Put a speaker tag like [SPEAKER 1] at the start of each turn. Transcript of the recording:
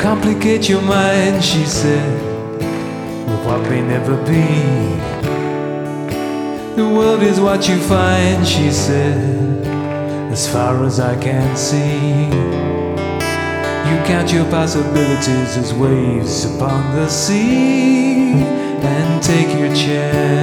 [SPEAKER 1] complicate your mind, she said, with what may never be. The world is what you find, she said, as far as I can see. You count your possibilities as waves upon the sea, and take your chance.